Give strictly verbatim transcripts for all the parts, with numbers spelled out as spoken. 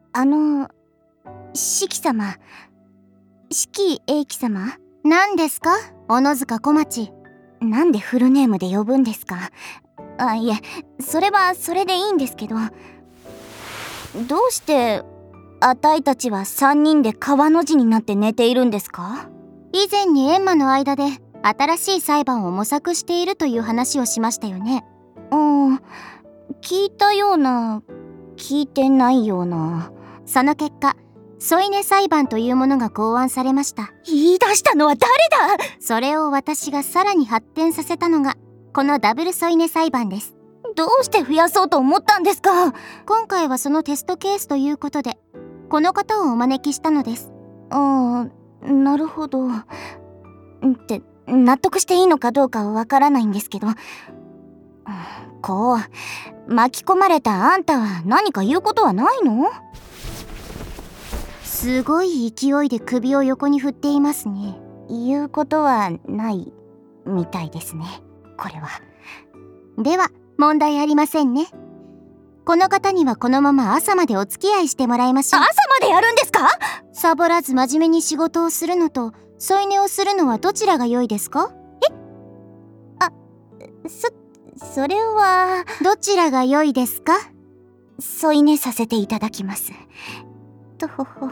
あの、四季様、四季英気様。 何ですか、小野塚小町。 なんでフルネームで呼ぶんですか？あ、いえ、それはそれでいいんですけど、どうしてあたいたちは三人で川の字になって寝ているんですか？ 以前に閻魔の間で新しい裁判を模索しているという話をしましたよね。 うん、聞いたような聞いてないような。 その結果、添い寝裁判というものが考案されました。 言い出したのは誰だ？ それを私がさらに発展させたのがこのダブル添い寝裁判です。 どうして増やそうと思ったんですか？ 今回はそのテストケースということでこの方をお招きしたのです。 ああ、なるほど。って納得していいのかどうかはわからないんですけど、こう巻き込まれたあんたは何か言うことはないの？ すごい勢いで首を横に振っていますね。 言うことはないみたいですね、これは。 では問題ありませんね。この方にはこのまま朝までお付き合いしてもらいましょう。 朝までやるんですか？ サボらず真面目に仕事をするのと添い寝をするのはどちらが良いですか？ え？あ、そ、それはどちらが良いですか？ 添い寝させていただきます。とほほ。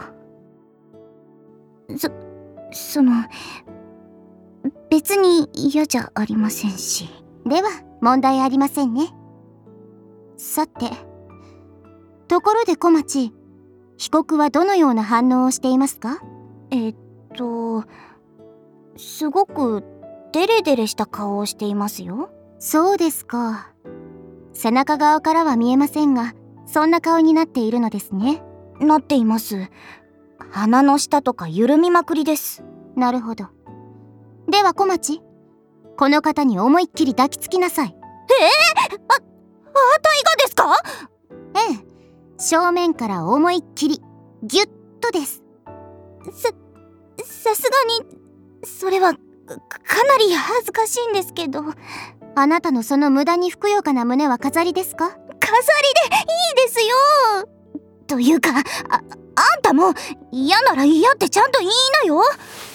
そ、その別に嫌じゃありませんし。 では問題ありませんね。さて、ところで小町、被告はどのような反応をしていますか？ えっとすごくデレデレした顔をしていますよ。 そうですか。背中側からは見えませんが、そんな顔になっているのですね。 なっています。鼻の下とか緩みまくりです。 なるほど。では小町、この方に思いっきり抱きつきなさい。 えー、あ、あたいがですか？ ええ、正面から思いっきりギュッとです。 さ、さすがにそれはかなり恥ずかしいんですけど。 あなたのその無駄にふくよかな胸は飾りですか？飾りでいいですよ。というか、あ、あんたも嫌なら嫌ってちゃんと言いなよ。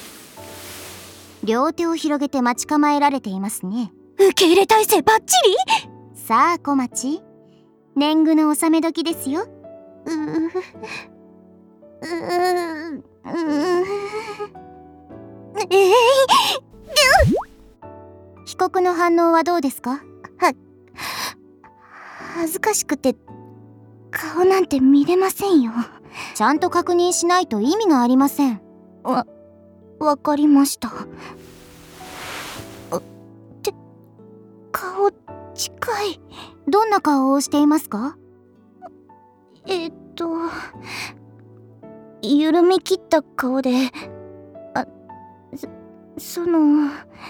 両手を広げて待ち構えられていますね。 受け入れ体制バッチリ。 さあ小町、年貢の納め時ですよ。 ううううえー、 被告の反応はどうですか？ は、恥ずかしくて顔なんて見れませんよ。 ちゃんと確認しないと意味がありません。 わ、わかりました。って顔近い。 どんな顔をしていますか？ えっと緩み切った顔で、あ、そ、その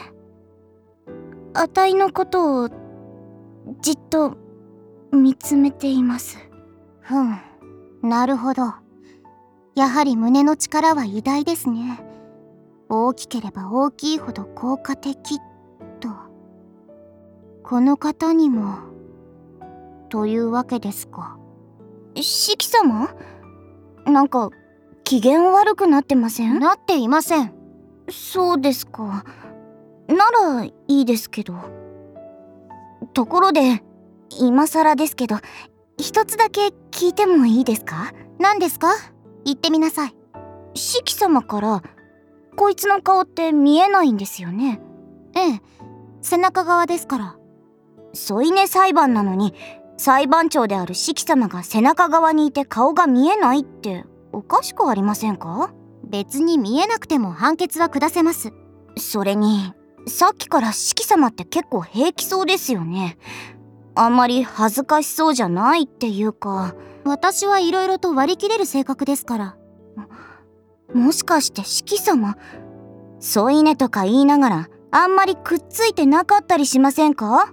あたいのことをじっと見つめています。 ふん、なるほど。やはり胸の力は偉大ですね。大きければ大きいほど効果的と。この方にもというわけですか。 四季様、なんか機嫌悪くなってません？ なっていません。 そうですか。ならいいですけど。ところで今更ですけど、一つだけ聞いてもいいですか？ 何ですか？言ってみなさい。 四季様からこいつの顔って見えないんですよね？ ええ、背中側ですから。 添い寝裁判なのに裁判長である四季様が背中側にいて顔が見えないっておかしくありませんか？ 別に見えなくても判決は下せます。 それにさっきから四季様って結構平気そうですよね。あんまり恥ずかしそうじゃないっていうか。 私はいろいろと割り切れる性格ですから。 もしかして四季様添い寝とか言いながらあんまりくっついてなかったりしませんか？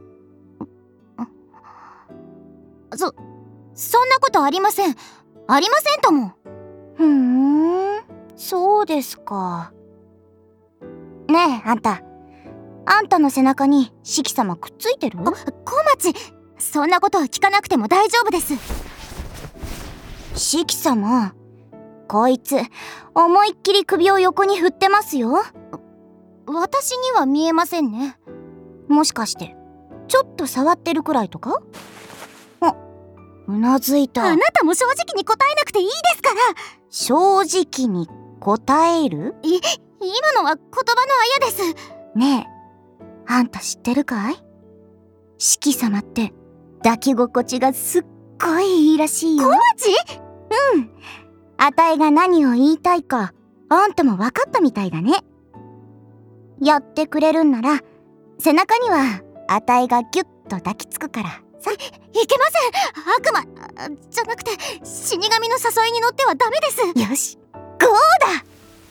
そ、そんなことありません。ありませんとも。 ふーん、そうですか。ねえあんた、あんたの背中に四季様くっついてる？ あ、小町、そんなことは聞かなくても大丈夫です。 シキ様、こいつ思いっきり首を横に振ってますよ。 私には見えませんね。 もしかしてちょっと触ってるくらいとか？あ、うなずいた。 あなたも正直に答えなくていいですから。 正直に答える？ い今のは言葉のあやです。 ねえ、あんた知ってるかい？シキ様って抱き心地がすっごいいいらしいよ。 小町？ うん。あたいが何を言いたいかあんたも分かったみたいだね。やってくれるんなら背中にはあたいがギュッと抱きつくからさ。 いけません。悪魔じゃなくて死神の誘いに乗ってはダメです。 よし、ゴーだ。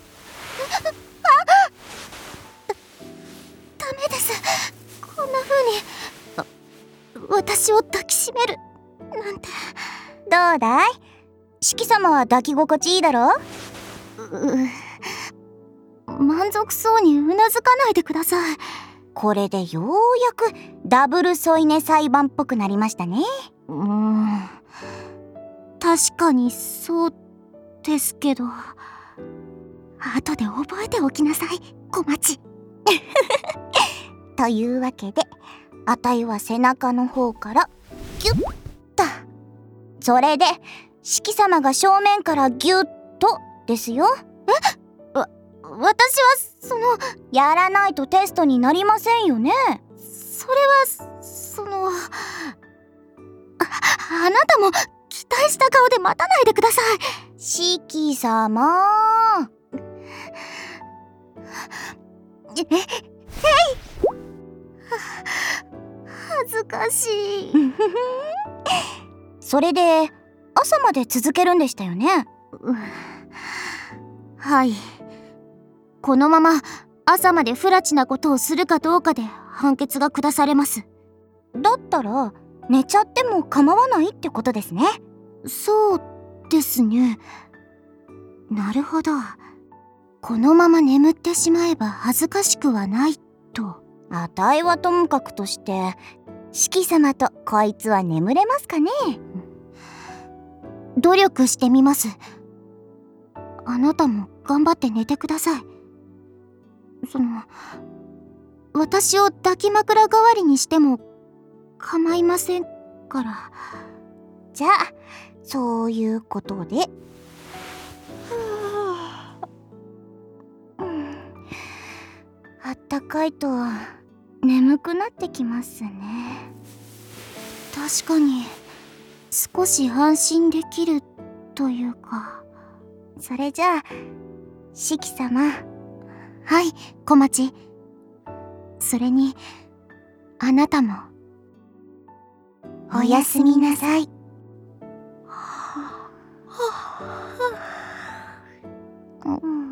ダメです。こんな風に私を抱きしめるなんて。 どうだい？シキ様は抱き心地いいだろ？ う満足そうにうなずかないでください。 これでようやくダブル添い寝裁判っぽくなりましたね。 うーん、確かにそうですけど、後で覚えておきなさい、小町。 というわけであたいは背中の方からギュッと、それでシキ様が正面からギュッとですよ。 え？わ、私はそのやらないとテストになりませんよね。 それはその あ, あなたも期待した顔で待たないでください。 シキ様。 え、えい恥ずかしい。 それで朝まで続けるんでしたよね。 はい。このまま朝まで不埒なことをするかどうかで判決が下されます。 だったら寝ちゃっても構わないってことですね。 そうですね。なるほど。このまま眠ってしまえば恥ずかしくはないと。 あたいはともかくとしてシキ様とこいつは眠れますかね。 努力してみます。あなたも頑張って寝てください。その私を抱き枕代わりにしても構いませんから。 じゃあそういうことで。あったかいと眠くなってきますね。 確かに少し安心できるというか。 それじゃあシキ様。 はい、小町。それにあなたもおやすみなさい。 うん